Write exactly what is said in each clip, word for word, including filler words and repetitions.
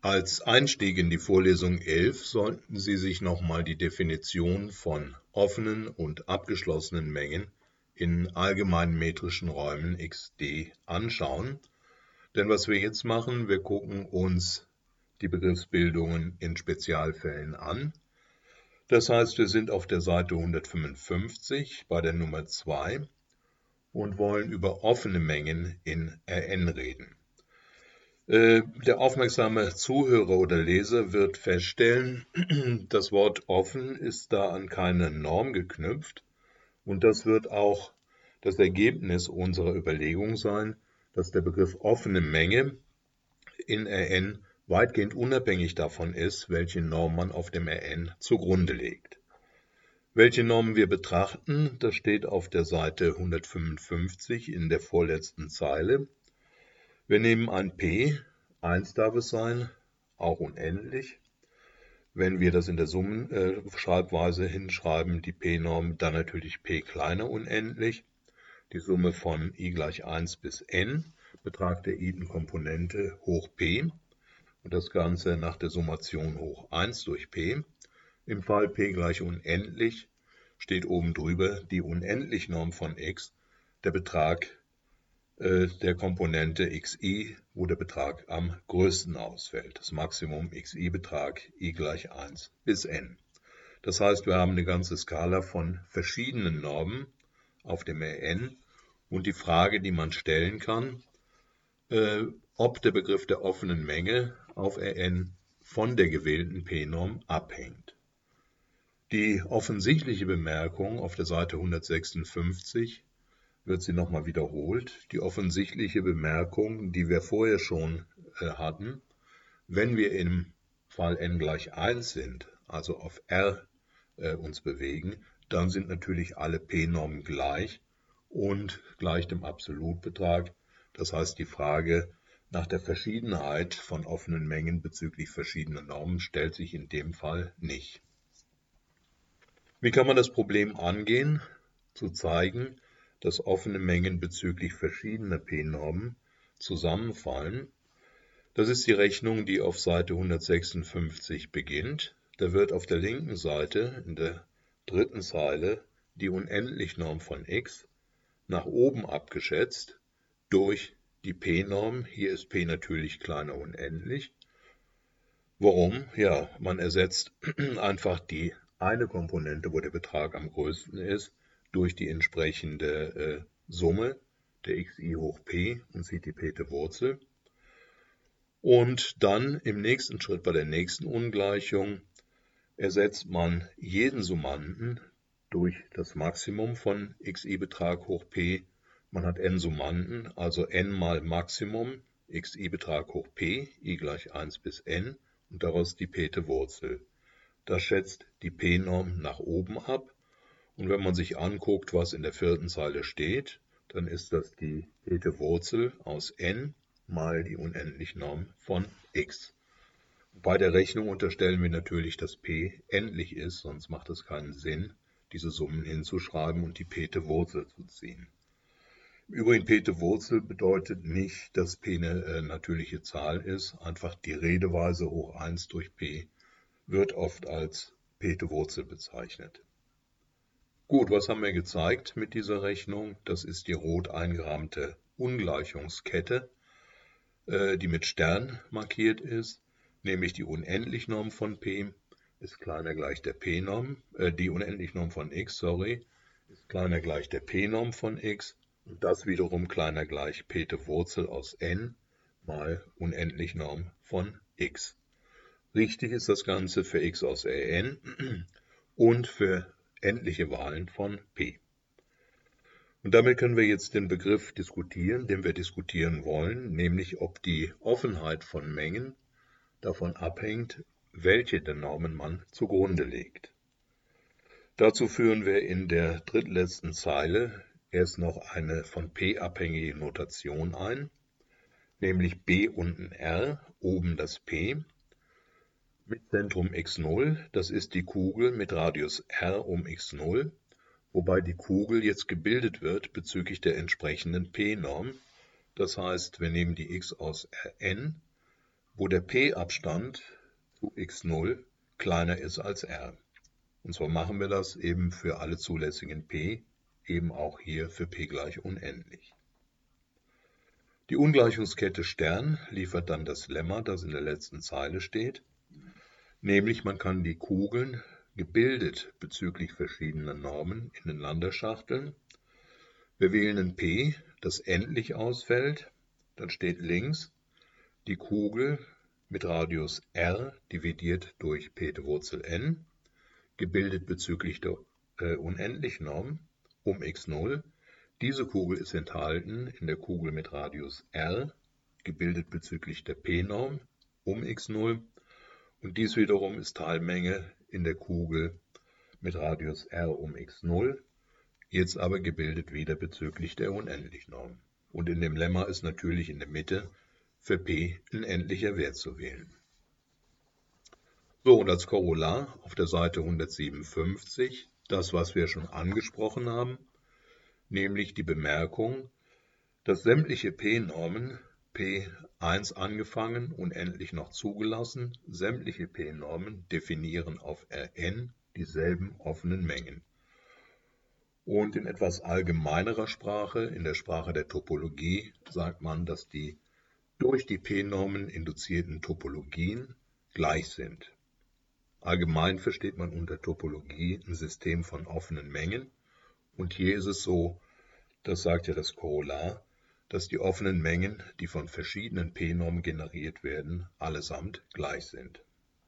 Als Einstieg in die Vorlesung elf sollten Sie sich nochmal die Definition von offenen und abgeschlossenen Mengen in allgemeinen metrischen Räumen X D anschauen. Denn was wir jetzt machen, wir gucken uns die Begriffsbildungen in Spezialfällen an. Das heißt, wir sind auf der Seite hundertfünfundfünfzig bei der Nummer zwei und wollen über offene Mengen in R N reden. Der aufmerksame Zuhörer oder Leser wird feststellen, das Wort offen ist da an keine Norm geknüpft und das wird auch das Ergebnis unserer Überlegung sein, dass der Begriff offene Menge in R N weitgehend unabhängig davon ist, welche Norm man auf dem R N zugrunde legt. Welche Normen wir betrachten, das steht auf der Seite hundertfünfundfünfzig in der vorletzten Zeile. Wir nehmen ein P, eins darf es sein, auch unendlich. Wenn wir das in der Summenschreibweise äh, hinschreiben, die P-Norm, dann natürlich P kleiner unendlich. Die Summe von i gleich eins bis n, Betrag der i-ten Komponente hoch P und das Ganze nach der Summation hoch eins durch P. Im Fall P gleich unendlich steht oben drüber die Unendlichnorm von x, der Betrag der Komponente xi, wo der Betrag am größten ausfällt. Das Maximum xi-Betrag i gleich eins bis n. Das heißt, wir haben eine ganze Skala von verschiedenen Normen auf dem R N und die Frage, die man stellen kann, äh, ob der Begriff der offenen Menge auf R N von der gewählten P-Norm abhängt. Die offensichtliche Bemerkung auf der Seite hundertsechsundfünfzig wird sie nochmal wiederholt. Die offensichtliche Bemerkung, die wir vorher schon äh, hatten, wenn wir im Fall n gleich eins sind, also auf R äh, uns bewegen, dann sind natürlich alle P-Normen gleich und gleich dem Absolutbetrag. Das heißt, die Frage nach der Verschiedenheit von offenen Mengen bezüglich verschiedener Normen stellt sich in dem Fall nicht. Wie kann man das Problem angehen? Zu zeigen, dass offene Mengen bezüglich verschiedener P-Normen zusammenfallen. Das ist die Rechnung, die auf Seite hundertsechsundfünfzig beginnt. Da wird auf der linken Seite in der dritten Zeile die Unendlichnorm von x nach oben abgeschätzt durch die P-Norm. Hier ist P natürlich kleiner unendlich. Warum? Ja, man ersetzt einfach die eine Komponente, wo der Betrag am größten ist, durch die entsprechende äh, Summe der xi hoch p und zieht die p-te Wurzel. Und dann im nächsten Schritt bei der nächsten Ungleichung ersetzt man jeden Summanden durch das Maximum von xi-Betrag hoch p. Man hat n Summanden, also n mal Maximum xi-Betrag hoch p, i gleich eins bis n und daraus die p-te Wurzel. Das schätzt die P-Norm nach oben ab. Und wenn man sich anguckt, was in der vierten Zeile steht, dann ist das die p-te Wurzel aus n mal die Unendlichnorm von x. Bei der Rechnung unterstellen wir natürlich, dass p endlich ist, sonst macht es keinen Sinn, diese Summen hinzuschreiben und die p-te Wurzel zu ziehen. Im Übrigen, p-te Wurzel bedeutet nicht, dass p eine äh, natürliche Zahl ist, einfach die Redeweise hoch eins durch p wird oft als p-te Wurzel bezeichnet. Gut, was haben wir gezeigt mit dieser Rechnung? Das ist die rot eingerahmte Ungleichungskette, äh, die mit Stern markiert ist, nämlich die Unendlichnorm von P ist kleiner gleich der P-Norm, äh, die Unendlichnorm von x, sorry, ist kleiner gleich der P-Norm von x und das wiederum kleiner gleich p-te Wurzel aus n mal Unendlichnorm von x. Richtig ist das Ganze für x aus R N und für endliche Wahlen von P. Und damit können wir jetzt den Begriff diskutieren, den wir diskutieren wollen, nämlich ob die Offenheit von Mengen davon abhängt, welche der Normen man zugrunde legt. Dazu führen wir in der drittletzten Zeile erst noch eine von P abhängige Notation ein, nämlich B unten R, oben das P, mit Zentrum x null, das ist die Kugel mit Radius r um x null, wobei die Kugel jetzt gebildet wird bezüglich der entsprechenden P-Norm. Das heißt, wir nehmen die x aus Rn, wo der P-Abstand zu x null kleiner ist als r. Und zwar machen wir das eben für alle zulässigen p, eben auch hier für p gleich unendlich. Die Ungleichungskette Stern liefert dann das Lemma, das in der letzten Zeile steht, nämlich man kann die Kugeln gebildet bezüglich verschiedener Normen ineinander schachteln. Wir wählen ein P, das endlich ausfällt, dann steht links die Kugel mit Radius r dividiert durch p die Wurzel n, gebildet bezüglich der äh, Unendlichnorm um x null. Diese Kugel ist enthalten in der Kugel mit Radius r, gebildet bezüglich der p-Norm um x null. Und dies wiederum ist Teilmenge in der Kugel mit Radius r um x null, jetzt aber gebildet wieder bezüglich der Unendlichnorm. Und in dem Lemma ist natürlich in der Mitte für p ein endlicher Wert zu wählen. So, und als Korollar auf der Seite hundertsiebenundfünfzig das, was wir schon angesprochen haben, nämlich die Bemerkung, dass sämtliche p-Normen, p eins angefangen und endlich noch zugelassen, sämtliche p-Normen definieren auf Rn dieselben offenen Mengen. Und in etwas allgemeinerer Sprache, in der Sprache der Topologie, sagt man, dass die durch die p-Normen induzierten Topologien gleich sind. Allgemein versteht man unter Topologie ein System von offenen Mengen. Und hier ist es so, das sagt ja das Korollar, dass die offenen Mengen, die von verschiedenen p-Normen generiert werden, allesamt gleich sind.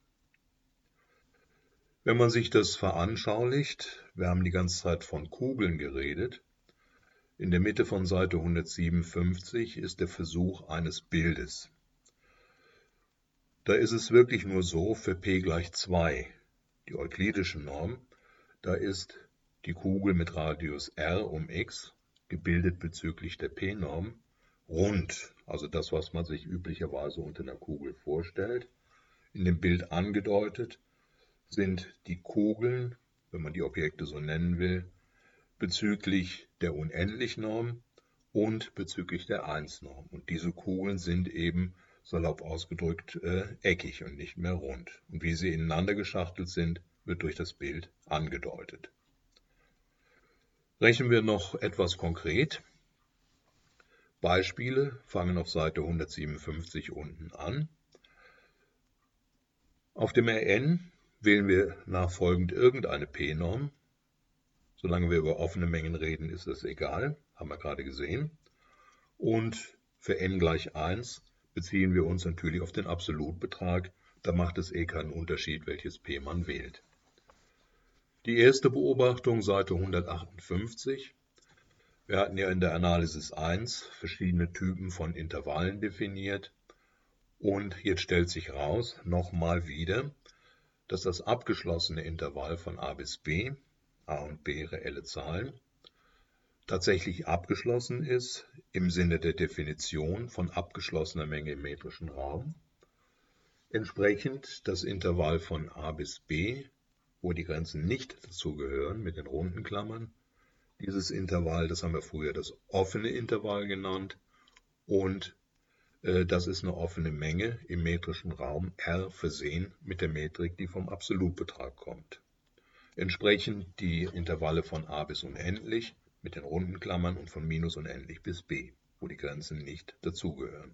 Wenn man sich das veranschaulicht, wir haben die ganze Zeit von Kugeln geredet, in der Mitte von Seite hundertsiebenundfünfzig ist der Versuch eines Bildes. Da ist es wirklich nur so, für p gleich zwei, die euklidische Norm, da ist die Kugel mit Radius r um x, gebildet bezüglich der p-Norm, rund, also das, was man sich üblicherweise unter einer Kugel vorstellt. In dem Bild angedeutet sind die Kugeln, wenn man die Objekte so nennen will, bezüglich der Unendlichnorm und bezüglich der eins-Norm. Und diese Kugeln sind eben, salopp ausgedrückt, äh, eckig und nicht mehr rund. Und wie sie ineinander geschachtelt sind, wird durch das Bild angedeutet. Rechnen wir noch etwas konkret. Beispiele fangen auf Seite hundertsiebenundfünfzig unten an. Auf dem Rn wählen wir nachfolgend irgendeine p-Norm. Solange wir über offene Mengen reden, ist das egal, haben wir gerade gesehen. Und für n gleich eins beziehen wir uns natürlich auf den Absolutbetrag. Da macht es eh keinen Unterschied, welches p man wählt. Die erste Beobachtung, Seite hundertachtundfünfzig. Wir hatten ja in der Analysis eins verschiedene Typen von Intervallen definiert. Und jetzt stellt sich raus, nochmal wieder, dass das abgeschlossene Intervall von a bis b, a und b reelle Zahlen, tatsächlich abgeschlossen ist im Sinne der Definition von abgeschlossener Menge im metrischen Raum. Entsprechend das Intervall von a bis b, wo die Grenzen nicht dazugehören, mit den runden Klammern. Dieses Intervall, das haben wir früher das offene Intervall genannt, und äh, das ist eine offene Menge im metrischen Raum R versehen mit der Metrik, die vom Absolutbetrag kommt. Entsprechend die Intervalle von a bis unendlich mit den runden Klammern und von minus unendlich bis b, wo die Grenzen nicht dazugehören.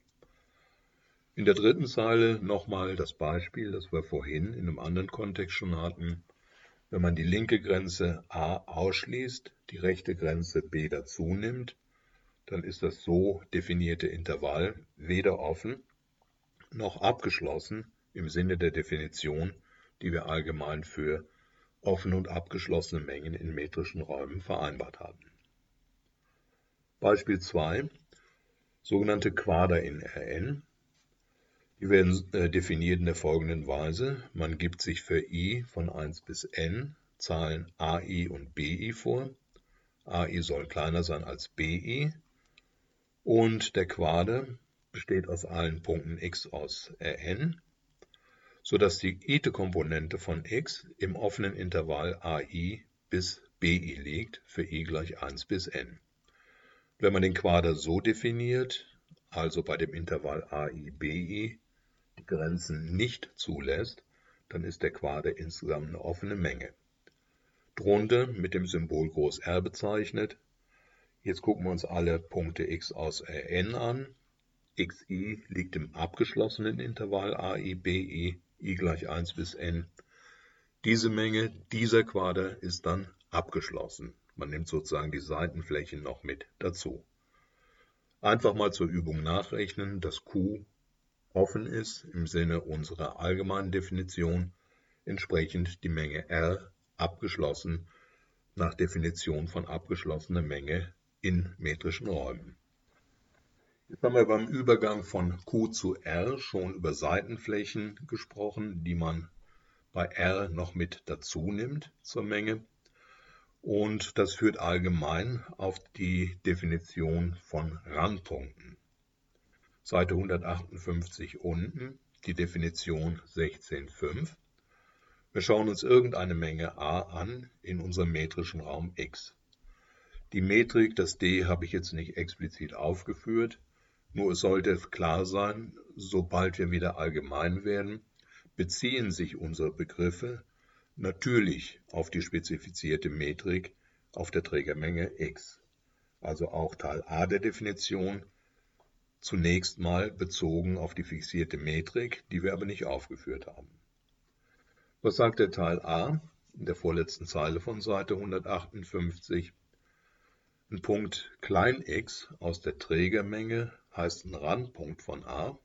In der dritten Zeile nochmal das Beispiel, das wir vorhin in einem anderen Kontext schon hatten. Wenn man die linke Grenze a ausschließt, die rechte Grenze b dazu nimmt, dann ist das so definierte Intervall weder offen noch abgeschlossen im Sinne der Definition, die wir allgemein für offene und abgeschlossene Mengen in metrischen Räumen vereinbart haben. Beispiel zwei, sogenannte Quader in Rn. Die werden äh, definiert in der folgenden Weise. Man gibt sich für i von eins bis n Zahlen ai und bi vor. Ai soll kleiner sein als bi. Und der Quader besteht aus allen Punkten x aus Rn, sodass die ith Komponente von x im offenen Intervall ai bis bi liegt, für i gleich eins bis n. Wenn man den Quader so definiert, also bei dem Intervall ai bi, die Grenzen nicht zulässt, dann ist der Quader insgesamt eine offene Menge. Drunter mit dem Symbol groß R bezeichnet. Jetzt gucken wir uns alle Punkte x aus Rn an. xi liegt im abgeschlossenen Intervall a i, b i, i gleich eins bis n. Diese Menge, dieser Quader ist dann abgeschlossen. Man nimmt sozusagen die Seitenflächen noch mit dazu. Einfach mal zur Übung nachrechnen, dass Q offen ist im Sinne unserer allgemeinen Definition, entsprechend die Menge R abgeschlossen nach Definition von abgeschlossener Menge in metrischen Räumen. Jetzt haben wir beim Übergang von Q zu R schon über Seitenflächen gesprochen, die man bei R noch mit dazu nimmt zur Menge. Und das führt allgemein auf die Definition von Randpunkten. Seite hundertachtundfünfzig unten, die Definition sechzehn Punkt fünf. Wir schauen uns irgendeine Menge a an in unserem metrischen Raum X. Die Metrik, das d, habe ich jetzt nicht explizit aufgeführt, nur es sollte klar sein, sobald wir wieder allgemein werden, beziehen sich unsere Begriffe natürlich auf die spezifizierte Metrik auf der Trägermenge X. Also auch Teil a der Definition zunächst mal bezogen auf die fixierte Metrik, die wir aber nicht aufgeführt haben. Was sagt der Teil a in der vorletzten Zeile von Seite hundertachtundfünfzig? Ein Punkt klein x aus der Trägermenge heißt ein Randpunkt von A.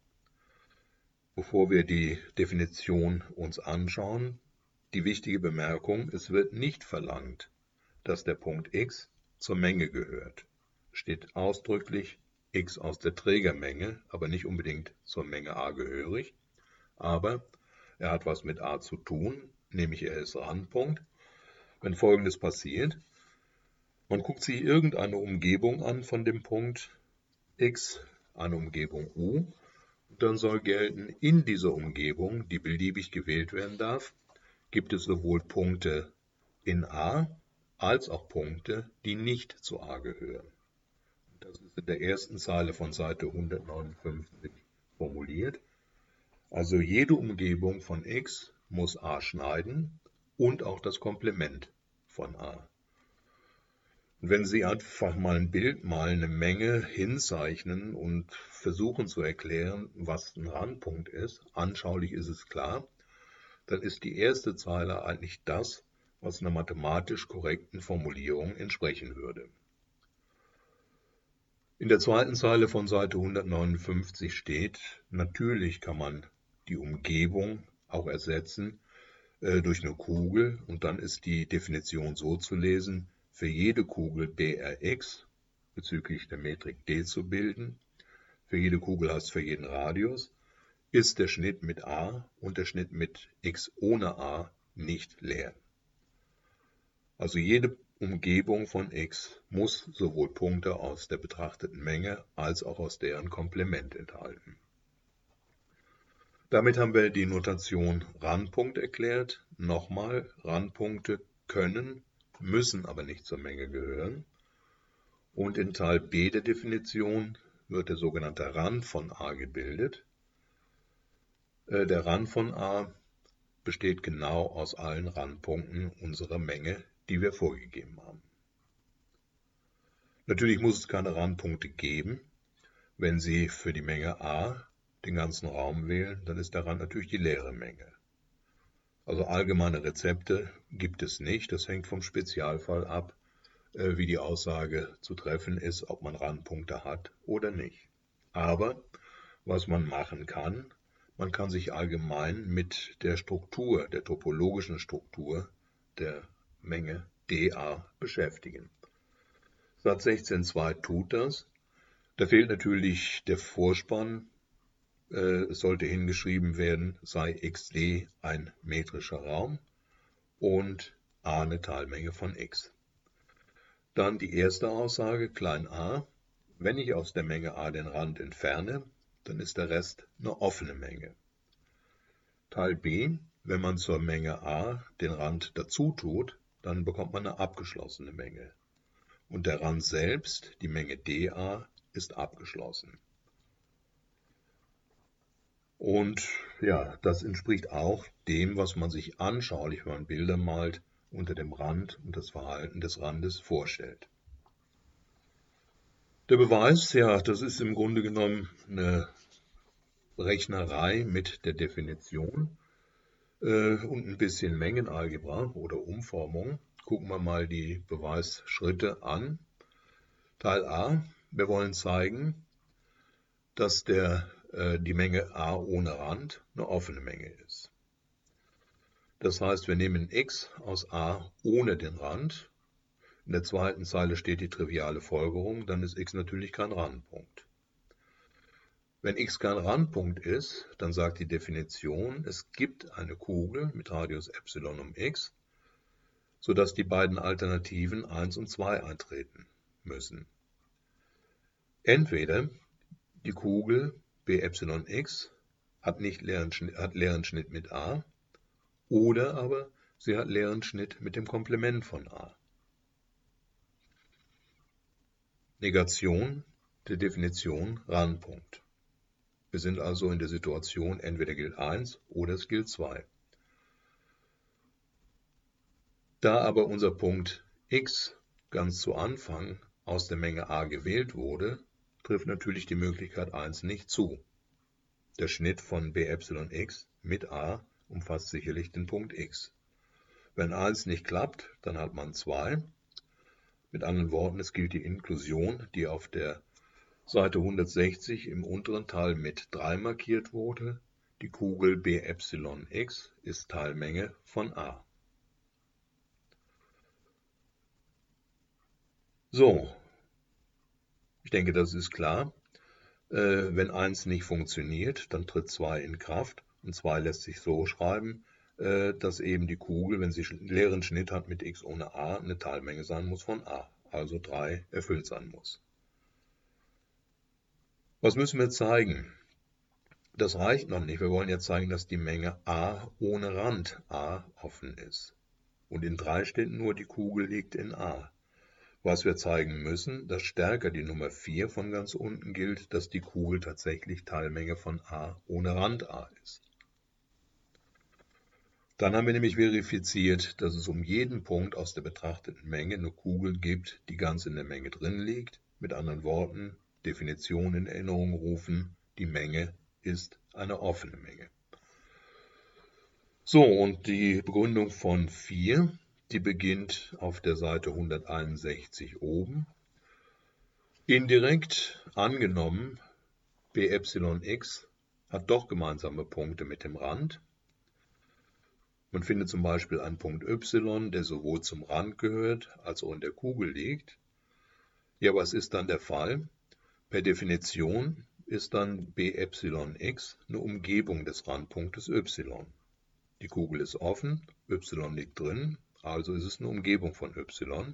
Bevor wir die Definition uns anschauen, die wichtige Bemerkung, es wird nicht verlangt, dass der Punkt x zur Menge gehört. Steht ausdrücklich x aus der Trägermenge, aber nicht unbedingt zur Menge A gehörig. Aber er hat was mit A zu tun, nämlich er ist Randpunkt. Wenn Folgendes passiert, man guckt sich irgendeine Umgebung an von dem Punkt x, eine Umgebung U, und dann soll gelten, in dieser Umgebung, die beliebig gewählt werden darf, gibt es sowohl Punkte in A als auch Punkte, die nicht zu A gehören. Das ist in der ersten Zeile von Seite hundertneunundfünfzig formuliert. Also jede Umgebung von x muss A schneiden und auch das Komplement von A. Und wenn Sie einfach mal ein Bild malen, eine Menge hinzeichnen und versuchen zu erklären, was ein Randpunkt ist, anschaulich ist es klar, dann ist die erste Zeile eigentlich das, was einer mathematisch korrekten Formulierung entsprechen würde. In der zweiten Zeile von Seite hundertneunundfünfzig steht, natürlich kann man die Umgebung auch ersetzen äh, durch eine Kugel und dann ist die Definition so zu lesen, für jede Kugel B R x bezüglich der Metrik d zu bilden, für jede Kugel heißt für jeden Radius, ist der Schnitt mit A und der Schnitt mit x ohne A nicht leer. Also jede Umgebung von x muss sowohl Punkte aus der betrachteten Menge als auch aus deren Komplement enthalten. Damit haben wir die Notation Randpunkt erklärt. Nochmal, Randpunkte können, müssen aber nicht zur Menge gehören. Und in Teil B der Definition wird der sogenannte Rand von A gebildet. Der Rand von A besteht genau aus allen Randpunkten unserer Menge, die wir vorgegeben haben. Natürlich muss es keine Randpunkte geben. Wenn Sie für die Menge A den ganzen Raum wählen, dann ist der Rand natürlich die leere Menge. Also allgemeine Rezepte gibt es nicht. Das hängt vom Spezialfall ab, wie die Aussage zu treffen ist, ob man Randpunkte hat oder nicht. Aber was man machen kann, man kann sich allgemein mit der Struktur, der topologischen Struktur der Menge dA beschäftigen. Satz sechzehn Punkt zwei tut das. Da fehlt natürlich der Vorspann. Es sollte hingeschrieben werden, sei xd ein metrischer Raum und a eine Teilmenge von x. Dann die erste Aussage, klein a. Wenn ich aus der Menge a den Rand entferne, dann ist der Rest eine offene Menge. Teil b, wenn man zur Menge a den Rand dazu tut, dann bekommt man eine abgeschlossene Menge. Und der Rand selbst, die Menge dA, ist abgeschlossen. Und ja, das entspricht auch dem, was man sich anschaulich, wenn man Bilder malt, unter dem Rand und das Verhalten des Randes vorstellt. Der Beweis, ja, das ist im Grunde genommen eine Rechnerei mit der Definition äh, und ein bisschen Mengenalgebra oder Umformung. Gucken wir mal die Beweisschritte an. Teil A, wir wollen zeigen, dass der, äh, die Menge A ohne Rand eine offene Menge ist. Das heißt, wir nehmen x aus A ohne den Rand. In der zweiten Zeile steht die triviale Folgerung, dann ist x natürlich kein Randpunkt. Wenn x kein Randpunkt ist, dann sagt die Definition, es gibt eine Kugel mit Radius Epsilon um x, sodass die beiden Alternativen eins und zwei eintreten müssen. Entweder die Kugel b Epsilon x hat nicht leeren Schnitt, hat leeren Schnitt mit A, oder aber sie hat leeren Schnitt mit dem Komplement von A. Negation der Definition Randpunkt. Wir sind also in der Situation, entweder gilt eins oder es gilt zwei. Da aber unser Punkt x ganz zu Anfang aus der Menge A gewählt wurde, trifft natürlich die Möglichkeit eins nicht zu. Der Schnitt von b Epsilon x mit A umfasst sicherlich den Punkt x. Wenn eins nicht klappt, dann hat man zwei. Mit anderen Worten, es gilt die Inklusion, die auf der Seite hundertsechzig im unteren Teil mit drei markiert wurde. Die Kugel b Epsilon x ist Teilmenge von A. So, ich denke, das ist klar. Äh, wenn eins nicht funktioniert, dann tritt zwei in Kraft. Und zwei lässt sich so schreiben, äh, dass eben die Kugel, wenn sie leeren Schnitt hat mit x ohne A, eine Teilmenge sein muss von A. Also drei erfüllt sein muss. Was müssen wir zeigen? Das reicht noch nicht. Wir wollen jetzt zeigen, dass die Menge A ohne Rand A offen ist. Und in drei steht nur, die Kugel liegt in A. Was wir zeigen müssen, dass stärker die Nummer vier von ganz unten gilt, dass die Kugel tatsächlich Teilmenge von A ohne Rand A ist. Dann haben wir nämlich verifiziert, dass es um jeden Punkt aus der betrachteten Menge eine Kugel gibt, die ganz in der Menge drin liegt. Mit anderen Worten, Definition in Erinnerung rufen, die Menge ist eine offene Menge. So, und die Begründung von vier, die beginnt auf der Seite hunderteinundsechzig oben. Indirekt angenommen, b Epsilon x hat doch gemeinsame Punkte mit dem Rand. Man findet zum Beispiel einen Punkt y, der sowohl zum Rand gehört, als auch in der Kugel liegt. Ja, was ist dann der Fall? Per Definition ist dann b Epsilon x eine Umgebung des Randpunktes y. Die Kugel ist offen, y liegt drin, also ist es eine Umgebung von y.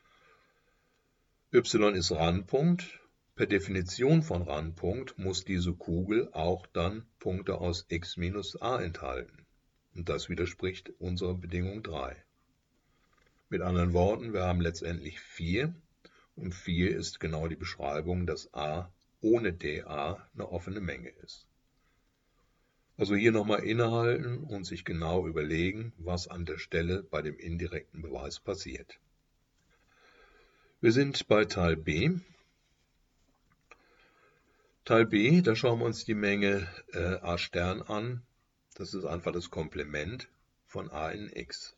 y ist Randpunkt. Per Definition von Randpunkt muss diese Kugel auch dann Punkte aus x minus a enthalten. Und das widerspricht unserer Bedingung drei. Mit anderen Worten, wir haben letztendlich vier. Und vier ist genau die Beschreibung, dass a ohne dA eine offene Menge ist. Also hier nochmal innehalten und sich genau überlegen, was an der Stelle bei dem indirekten Beweis passiert. Wir sind bei Teil B. Teil B, da schauen wir uns die Menge äh, a' an. Das ist einfach das Komplement von a in x.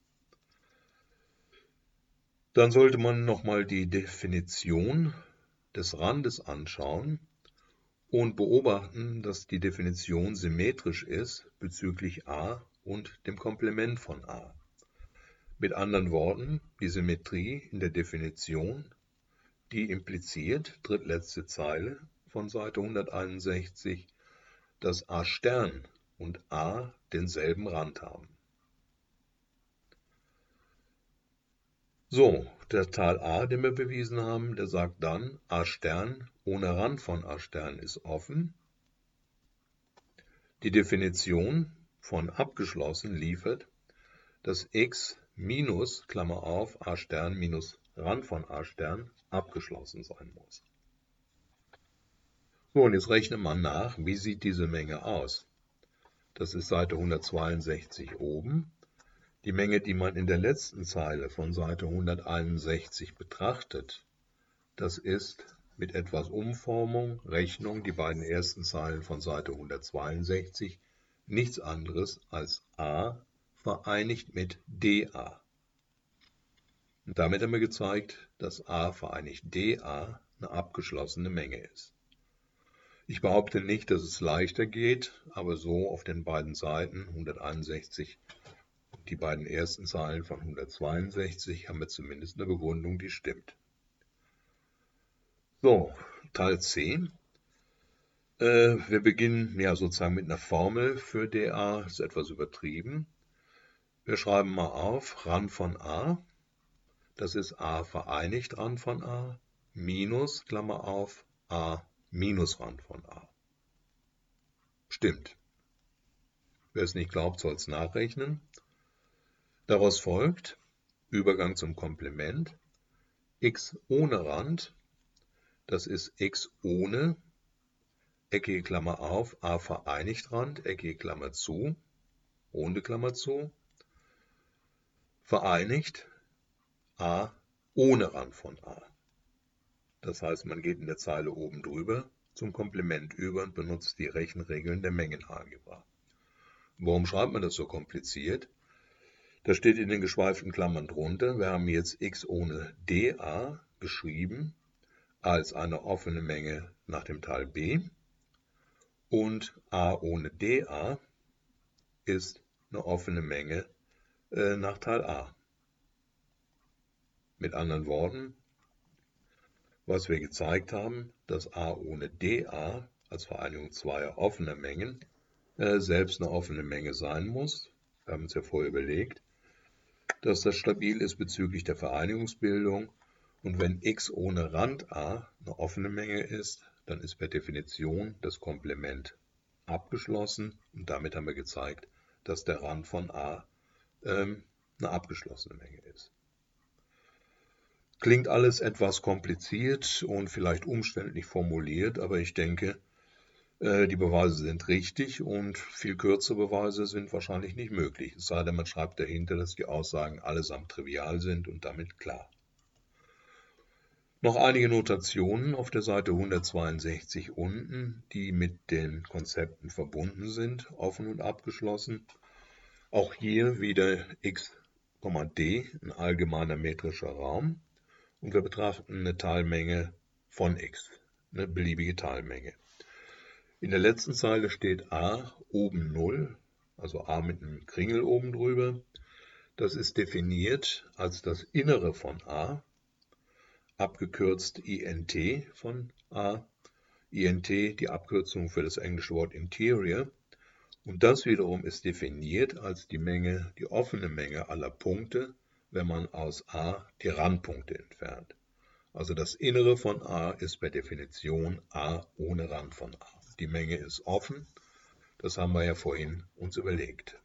Dann sollte man nochmal die Definition des Randes anschauen und beobachten, dass die Definition symmetrisch ist bezüglich a und dem Komplement von a. Mit anderen Worten, die Symmetrie in der Definition, die impliziert, drittletzte Zeile von Seite hunderteinundsechzig, dass a' und a denselben Rand haben. So, der Teil a, den wir bewiesen haben, der sagt dann, a' ohne Rand von a' ist offen. Die Definition von abgeschlossen liefert, dass x minus, Klammer auf, a' minus Rand von a' abgeschlossen sein muss. So, und jetzt rechnet man nach, wie sieht diese Menge aus? das ist Seite hundertzweiundsechzig oben. Die Menge, die man in der letzten Zeile von Seite hunderteinundsechzig betrachtet, das ist mit etwas Umformung, Rechnung, die beiden ersten Zeilen von Seite hundertzweiundsechzig, nichts anderes als a vereinigt mit dA. Und damit haben wir gezeigt, dass a vereinigt dA eine abgeschlossene Menge ist. Ich behaupte nicht, dass es leichter geht, aber so auf den beiden Seiten hunderteinundsechzig und die beiden ersten Zeilen von hundertzweiundsechzig haben wir zumindest eine Begründung, die stimmt. So, Teil C. Äh, wir beginnen ja sozusagen mit einer Formel für dA, ist etwas übertrieben. Wir schreiben mal auf, Rand von a, das ist a vereinigt Rand von a, minus, Klammer auf, a minus Rand von a. Stimmt. Wer es nicht glaubt, soll es nachrechnen. Daraus folgt, Übergang zum Komplement, x ohne Rand, das ist x ohne, eckige Klammer auf, a vereinigt Rand, eckige Klammer zu, runde Klammer zu, vereinigt a ohne Rand von a. Das heißt, man geht in der Zeile oben drüber zum Komplement über und benutzt die Rechenregeln der Mengenalgebra. Warum schreibt man das so kompliziert? Das steht in den geschweiften Klammern drunter. Wir haben jetzt x ohne dA geschrieben als eine offene Menge nach dem Teil b und a ohne dA ist eine offene Menge äh, nach Teil a. Mit anderen Worten, was wir gezeigt haben, dass a ohne dA als Vereinigung zweier offener Mengen äh, selbst eine offene Menge sein muss. Wir haben uns ja vorher überlegt, dass das stabil ist bezüglich der Vereinigungsbildung. Und wenn x ohne Rand a eine offene Menge ist, dann ist per Definition das Komplement abgeschlossen. Und damit haben wir gezeigt, dass der Rand von a ähm, eine abgeschlossene Menge ist. Klingt alles etwas kompliziert und vielleicht umständlich formuliert, aber ich denke, die Beweise sind richtig und viel kürzere Beweise sind wahrscheinlich nicht möglich. Es sei denn, man schreibt dahinter, dass die Aussagen allesamt trivial sind und damit klar. Noch einige Notationen auf der Seite hundertzweiundsechzig unten, die mit den Konzepten verbunden sind, offen und abgeschlossen. Auch hier wieder x, d, ein allgemeiner metrischer Raum. Und wir betrachten eine Teilmenge von x, eine beliebige Teilmenge. In der letzten Zeile steht a oben null, also a mit einem Kringel oben drüber. Das ist definiert als das Innere von a, abgekürzt int von a. int, die Abkürzung für das englische Wort Interior. Und das wiederum ist definiert als die Menge, die offene Menge aller Punkte, wenn man aus a die Randpunkte entfernt. Also das Innere von a ist per Definition a ohne Rand von a. Die Menge ist offen, das haben wir ja vorhin uns überlegt.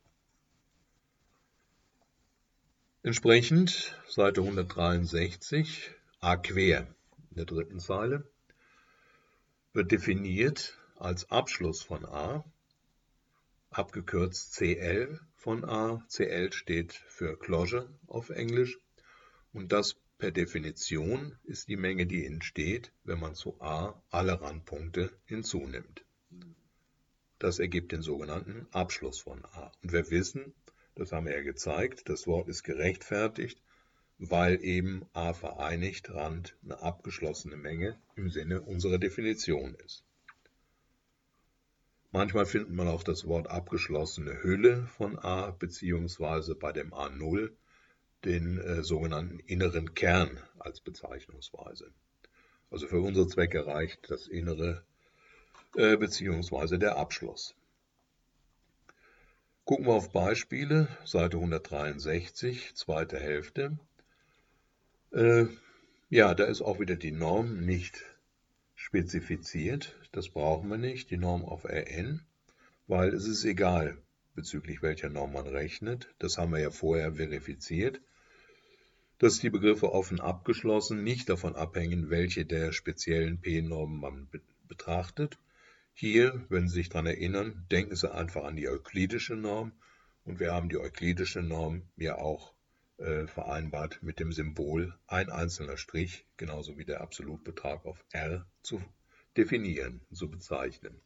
Entsprechend Seite hundertdreiundsechzig, a quer in der dritten Zeile, wird definiert als Abschluss von a, abgekürzt Cl von a. Cl steht für Closure auf Englisch und das per Definition ist die Menge, die entsteht, wenn man zu a alle Randpunkte hinzunimmt. Das ergibt den sogenannten Abschluss von a. Und wir wissen, das haben wir ja gezeigt, das Wort ist gerechtfertigt, weil eben a vereinigt Rand eine abgeschlossene Menge im Sinne unserer Definition ist. Manchmal findet man auch das Wort abgeschlossene Hülle von a, beziehungsweise bei dem a null den äh, sogenannten inneren Kern als Bezeichnungsweise. Also für unsere Zwecke reicht das Innere äh, beziehungsweise der Abschluss. Gucken wir auf Beispiele, Seite hundertdreiundsechzig, zweite Hälfte. Äh, ja, da ist auch wieder die Norm nicht spezifiziert, das brauchen wir nicht, die Norm auf Rn, weil es ist egal, bezüglich welcher Norm man rechnet, das haben wir ja vorher verifiziert, dass die Begriffe offen abgeschlossen nicht davon abhängen, welche der speziellen P-Normen man be betrachtet. Hier, wenn Sie sich daran erinnern, denken Sie einfach an die euklidische Norm und wir haben die euklidische Norm ja auch äh, vereinbart mit dem Symbol ein einzelner Strich, genauso wie der Absolutbetrag auf R zu definieren, zu bezeichnen.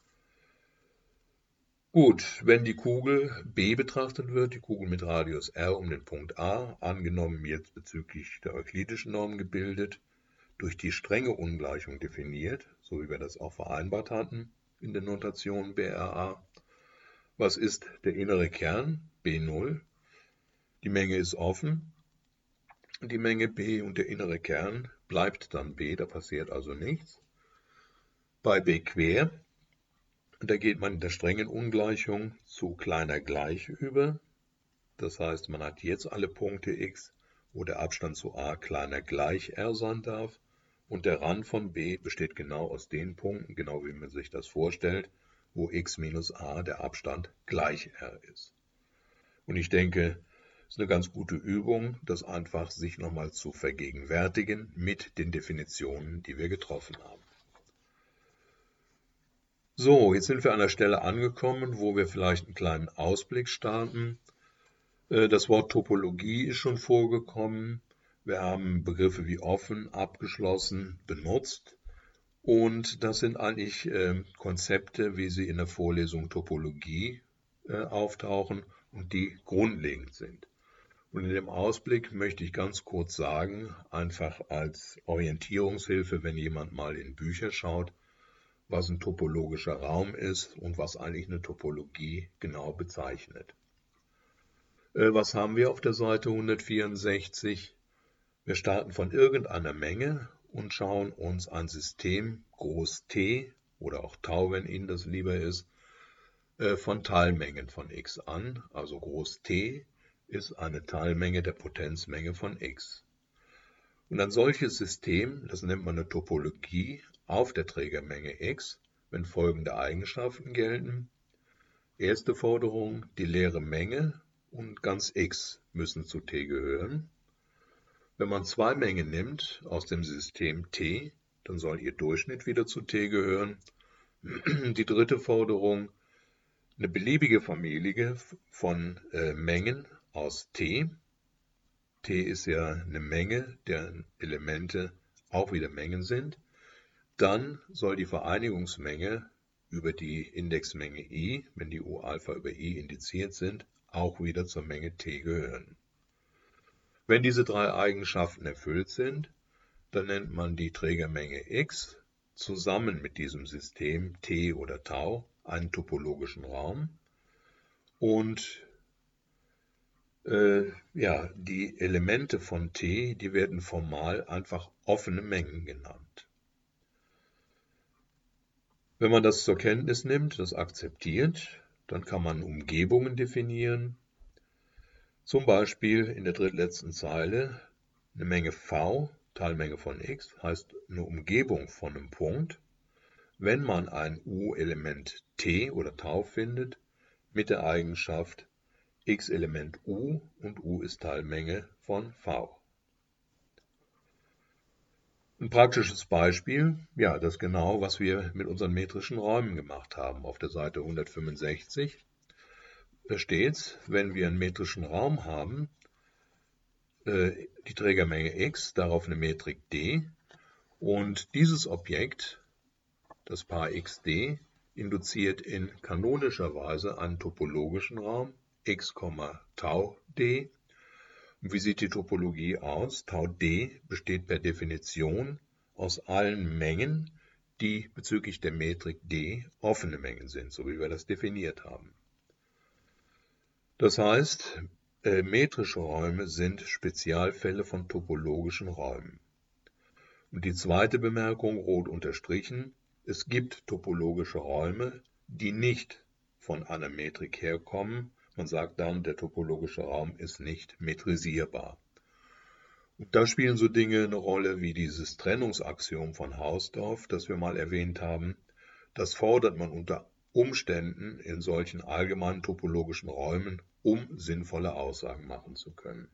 Gut, wenn die Kugel B betrachtet wird, die Kugel mit Radius R um den Punkt A, angenommen jetzt bezüglich der euklidischen Norm gebildet, durch die strenge Ungleichung definiert, so wie wir das auch vereinbart hatten in der Notation B R A. Was ist der innere Kern? B null. Die Menge ist offen. Die Menge B und der innere Kern bleibt dann B, da passiert also nichts. Bei B quer, da geht man in der strengen Ungleichung zu kleiner gleich über. Das heißt, man hat jetzt alle Punkte x, wo der Abstand zu A kleiner gleich R sein darf. Und der Rand von B besteht genau aus den Punkten, genau wie man sich das vorstellt, wo x minus a der Abstand gleich R ist. Und ich denke, es ist eine ganz gute Übung, das einfach sich nochmal zu vergegenwärtigen mit den Definitionen, die wir getroffen haben. So, jetzt sind wir an der Stelle angekommen, wo wir vielleicht einen kleinen Ausblick starten. Das Wort Topologie ist schon vorgekommen. Wir haben Begriffe wie offen, abgeschlossen benutzt. Und das sind eigentlich äh, Konzepte, wie sie in der Vorlesung Topologie äh, auftauchen und die grundlegend sind. Und in dem Ausblick möchte ich ganz kurz sagen, einfach als Orientierungshilfe, wenn jemand mal in Bücher schaut, was ein topologischer Raum ist und was eigentlich eine Topologie genau bezeichnet. Äh, was haben wir auf der Seite hundertvierundsechzig? Wir starten von irgendeiner Menge und schauen uns ein System groß T oder auch Tau, wenn Ihnen das lieber ist, von Teilmengen von x an. Also groß T ist eine Teilmenge der Potenzmenge von x. Und ein solches System, das nennt man eine Topologie auf der Trägermenge x, wenn folgende Eigenschaften gelten. Erste Forderung, die leere Menge und ganz x müssen zu T gehören. Wenn man zwei Mengen nimmt aus dem System T, dann soll ihr Durchschnitt wieder zu T gehören. Die dritte Forderung, eine beliebige Familie von äh, Mengen aus T. T ist ja eine Menge, deren Elemente auch wieder Mengen sind. Dann soll die Vereinigungsmenge über die Indexmenge I, wenn die U-Alpha über I indiziert sind, auch wieder zur Menge T gehören. Wenn diese drei Eigenschaften erfüllt sind, dann nennt man die Trägermenge x zusammen mit diesem System T oder Tau einen topologischen Raum und äh, ja, die Elemente von T, die werden formal einfach offene Mengen genannt. Wenn man das zur Kenntnis nimmt, das akzeptiert, dann kann man Umgebungen definieren. Zum Beispiel in der drittletzten Zeile eine Menge V, Teilmenge von x, heißt eine Umgebung von einem Punkt, wenn man ein U-Element T oder Tau findet mit der Eigenschaft x-Element U und U ist Teilmenge von V. Ein praktisches Beispiel, ja, das ist genau, was wir mit unseren metrischen Räumen gemacht haben. Auf der Seite hundertfünfundsechzig steht, wenn wir einen metrischen Raum haben, äh, die Trägermenge x, darauf eine Metrik d und dieses Objekt, das Paar xd, induziert in kanonischer Weise einen topologischen Raum x, Tau d. Und wie sieht die Topologie aus? Tau d besteht per Definition aus allen Mengen, die bezüglich der Metrik d offene Mengen sind, so wie wir das definiert haben. Das heißt, äh, metrische Räume sind Spezialfälle von topologischen Räumen. Und die zweite Bemerkung, rot unterstrichen, es gibt topologische Räume, die nicht von einer Metrik herkommen. Man sagt dann, der topologische Raum ist nicht metrisierbar. Und da spielen so Dinge eine Rolle wie dieses Trennungsaxiom von Hausdorff, das wir mal erwähnt haben. Das fordert man unter Umständen in solchen allgemeinen topologischen Räumen, um sinnvolle Aussagen machen zu können.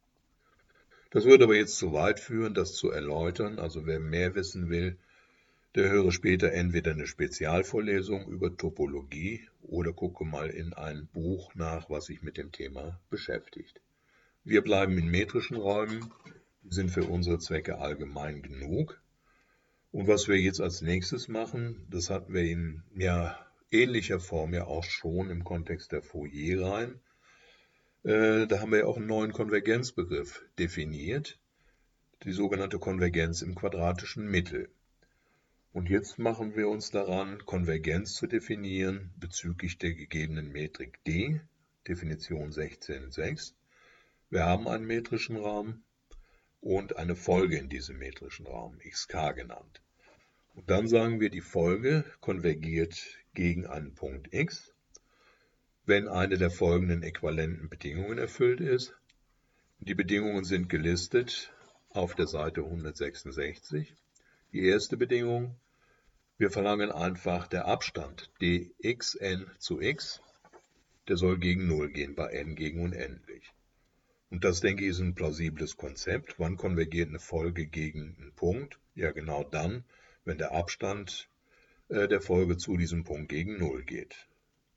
Das würde aber jetzt zu weit führen, das zu erläutern. Also wer mehr wissen will, der höre später entweder eine Spezialvorlesung über Topologie oder gucke mal in ein Buch nach, was sich mit dem Thema beschäftigt. Wir bleiben in metrischen Räumen, die sind für unsere Zwecke allgemein genug. Und was wir jetzt als nächstes machen, das hatten wir in ja, ähnlicher Form ja auch schon im Kontext der Fourier-Reihen. Äh, da haben wir ja auch einen neuen Konvergenzbegriff definiert, die sogenannte Konvergenz im quadratischen Mittel. Und jetzt machen wir uns daran, Konvergenz zu definieren bezüglich der gegebenen Metrik D, Definition sechzehn Punkt sechs. Wir haben einen metrischen Raum und eine Folge in diesem metrischen Raum, X K genannt. Und dann sagen wir, die Folge konvergiert gegen einen Punkt X, wenn eine der folgenden äquivalenten Bedingungen erfüllt ist. Die Bedingungen sind gelistet auf der Seite hundertsechsundsechzig. Die erste Bedingung: Wir verlangen einfach, der Abstand dxn zu x, der soll gegen null gehen bei n gegen unendlich. Und das, denke ich, ist ein plausibles Konzept. Wann konvergiert eine Folge gegen einen Punkt? Ja, genau dann, wenn der Abstand äh, der Folge zu diesem Punkt gegen null geht.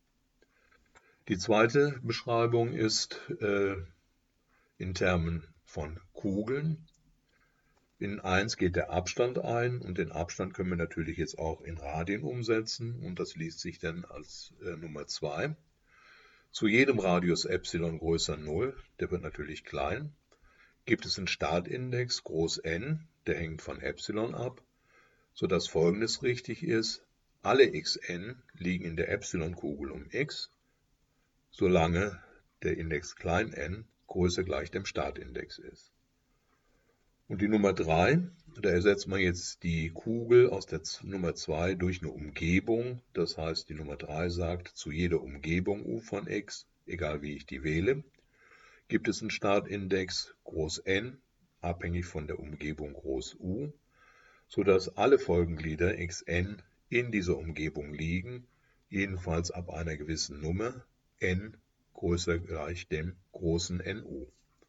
Die zweite Beschreibung ist äh, in Termen von Kugeln. In eins geht der Abstand ein und den Abstand können wir natürlich jetzt auch in Radien umsetzen und das liest sich dann als äh, Nummer zwei. Zu jedem Radius Epsilon größer null, der wird natürlich klein, gibt es einen Startindex groß N, der hängt von Epsilon ab, sodass Folgendes richtig ist: Alle xn liegen in der Epsilon-Kugel um x, solange der Index klein n größer gleich dem Startindex ist. Und die Nummer drei, da ersetzt man jetzt die Kugel aus der Nummer zwei durch eine Umgebung. Das heißt, die Nummer drei sagt, zu jeder Umgebung u von x, egal wie ich die wähle, gibt es einen Startindex groß N, abhängig von der Umgebung groß U, sodass alle Folgenglieder xn in dieser Umgebung liegen, jedenfalls ab einer gewissen Nummer, n größer gleich dem großen Nu.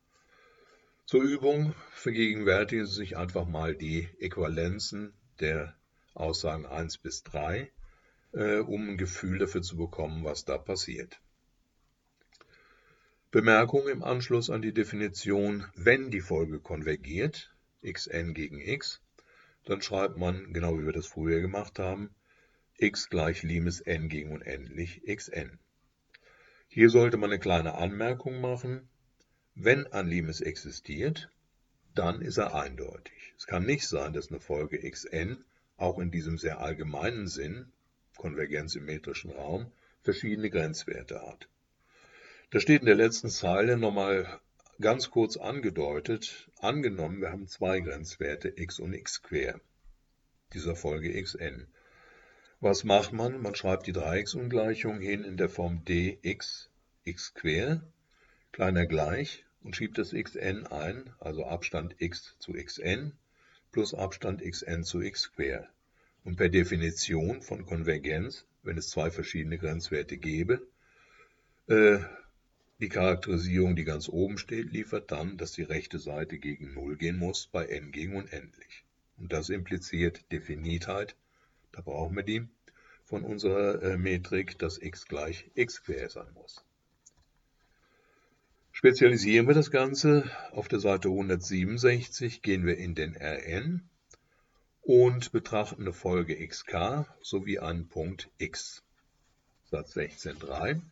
Zur Übung vergegenwärtigen Sie sich einfach mal die Äquivalenzen der Aussagen eins bis drei, äh, um ein Gefühl dafür zu bekommen, was da passiert. Bemerkung im Anschluss an die Definition: Wenn die Folge konvergiert, xn gegen x, dann schreibt man, genau wie wir das früher gemacht haben, x gleich Limes n gegen unendlich xn. Hier sollte man eine kleine Anmerkung machen: Wenn ein Limes existiert, dann ist er eindeutig. Es kann nicht sein, dass eine Folge xn auch in diesem sehr allgemeinen Sinn, Konvergenz im metrischen Raum, verschiedene Grenzwerte hat. Das steht in der letzten Zeile nochmal ganz kurz angedeutet. Angenommen, wir haben zwei Grenzwerte, x und x quer, dieser Folge xn. Was macht man? Man schreibt die Dreiecksungleichung hin in der Form dx x quer, kleiner gleich, und schiebt das xn ein, also Abstand x zu xn plus Abstand xn zu x quer. Und per Definition von Konvergenz, wenn es zwei verschiedene Grenzwerte gäbe, äh, die Charakterisierung, die ganz oben steht, liefert dann, dass die rechte Seite gegen null gehen muss bei n gegen unendlich. Und das impliziert Definitheit, da brauchen wir die, von unserer äh, Metrik, dass x gleich x quer sein muss. Spezialisieren wir das Ganze. Auf der Seite hundertsiebenundsechzig gehen wir in den Rn und betrachten eine Folge xk sowie einen Punkt x. Satz sechzehn Punkt drei.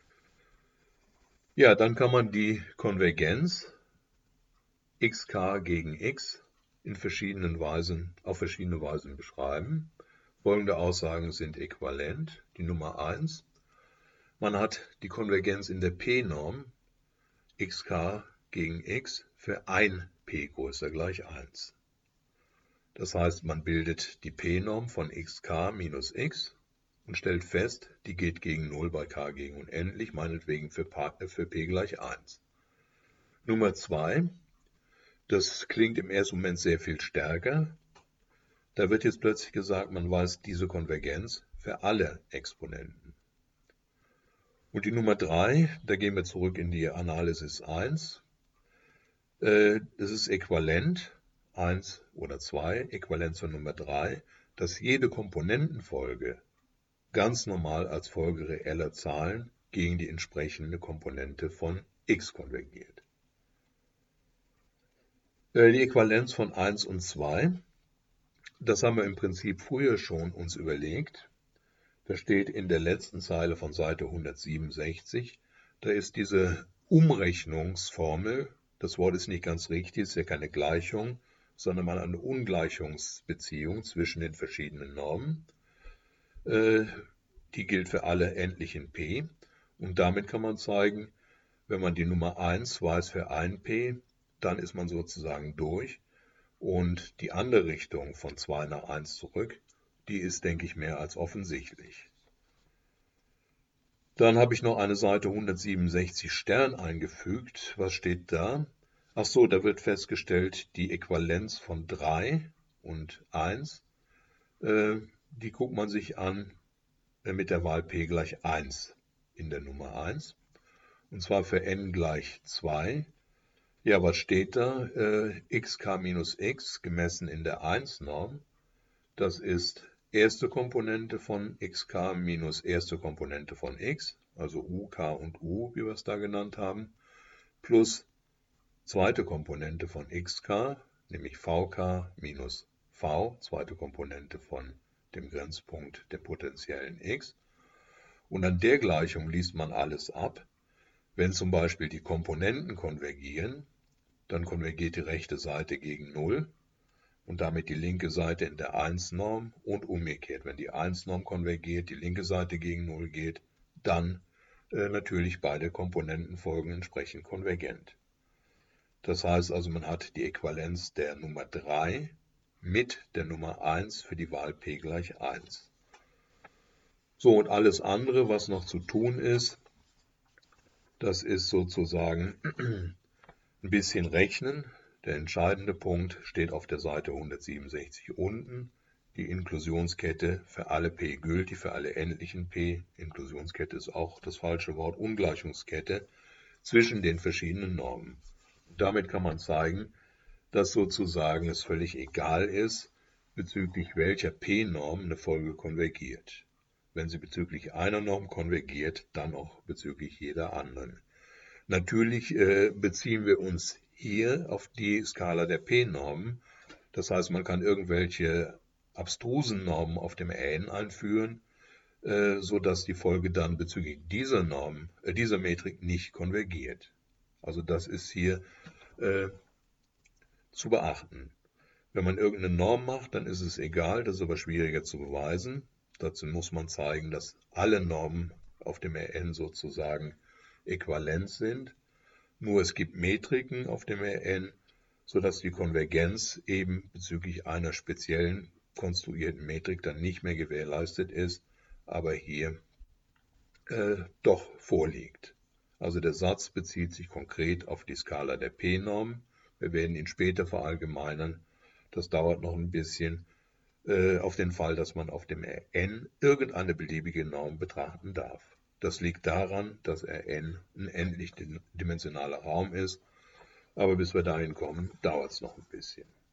Ja, dann kann man die Konvergenz xk gegen x in verschiedenen Weisen, auf verschiedene Weisen beschreiben. Folgende Aussagen sind äquivalent. Die Nummer eins. Man hat die Konvergenz in der P-Norm xk gegen x für ein p größer gleich eins. Das heißt, man bildet die P-Norm von xk minus x und stellt fest, die geht gegen null bei k gegen unendlich, meinetwegen für p gleich eins. Nummer zwei, das klingt im ersten Moment sehr viel stärker. Da wird jetzt plötzlich gesagt, man weiß diese Konvergenz für alle Exponenten. Und die Nummer drei, da gehen wir zurück in die Analysis eins. Das ist äquivalent, eins oder zwei, äquivalent zur Nummer drei. dass jede Komponentenfolge ganz normal als Folge reeller Zahlen gegen die entsprechende Komponente von x konvergiert. Die Äquivalenz von eins und zwei, das haben wir im Prinzip früher schon uns überlegt. Das steht in der letzten Zeile von Seite hundertsiebenundsechzig. Da ist diese Umrechnungsformel, das Wort ist nicht ganz richtig, ist ja keine Gleichung, sondern mal eine Ungleichungsbeziehung zwischen den verschiedenen Normen. Die gilt für alle endlichen p. Und damit kann man zeigen, wenn man die Nummer eins weiß für ein p, dann ist man sozusagen durch. Und die andere Richtung von zwei nach eins zurück, die ist, denke ich, mehr als offensichtlich. Dann habe ich noch eine Seite hundertsiebenundsechzig Stern eingefügt. Was steht da? Ach so, da wird festgestellt, die Äquivalenz von drei und eins, äh, die guckt man sich an äh, mit der Wahl p gleich eins in der Nummer eins. Und zwar für n gleich zwei. Ja, was steht da? Äh, xk minus x gemessen in der eins-Norm. Das ist erste Komponente von xk minus erste Komponente von x, also uk und u, wie wir es da genannt haben, plus zweite Komponente von xk, nämlich vk minus v, zweite Komponente von dem Grenzpunkt der potenziellen x. Und an der Gleichung liest man alles ab. Wenn zum Beispiel die Komponenten konvergieren, dann konvergiert die rechte Seite gegen null und damit die linke Seite in der eins-Norm und umgekehrt. Wenn die eins-Norm konvergiert, die linke Seite gegen null geht, dann äh, natürlich beide Komponentenfolgen entsprechend konvergent. Das heißt also, man hat die Äquivalenz der Nummer drei mit der Nummer eins für die Wahl p gleich eins. So, und alles andere, was noch zu tun ist, das ist sozusagen ein bisschen rechnen. Der entscheidende Punkt steht auf der Seite hundertsiebenundsechzig unten. Die Inklusionskette für alle p gültig, für alle endlichen p. Inklusionskette ist auch das falsche Wort, Ungleichungskette zwischen den verschiedenen Normen. Und damit kann man zeigen, dass sozusagen es völlig egal ist, bezüglich welcher p-Norm eine Folge konvergiert. Wenn sie bezüglich einer Norm konvergiert, dann auch bezüglich jeder anderen. Natürlich äh, beziehen wir uns hier auf die Skala der p-Normen. Das heißt, man kann irgendwelche abstrusen Normen auf dem N einführen, äh, sodass die Folge dann bezüglich dieser Norm, äh, dieser Metrik nicht konvergiert. Also das ist hier äh, zu beachten. Wenn man irgendeine Norm macht, dann ist es egal, das ist aber schwieriger zu beweisen. Dazu muss man zeigen, dass alle Normen auf dem R N sozusagen äquivalent sind. Nur es gibt Metriken auf dem R N, sodass die Konvergenz eben bezüglich einer speziellen konstruierten Metrik dann nicht mehr gewährleistet ist, aber hier äh, doch vorliegt. Also der Satz bezieht sich konkret auf die Skala der p-Norm. Wir werden ihn später verallgemeinern. Das dauert noch ein bisschen. Auf den Fall, dass man auf dem R N irgendeine beliebige Norm betrachten darf. Das liegt daran, dass R N ein endlich dimensionaler Raum ist, aber bis wir dahin kommen, dauert es noch ein bisschen.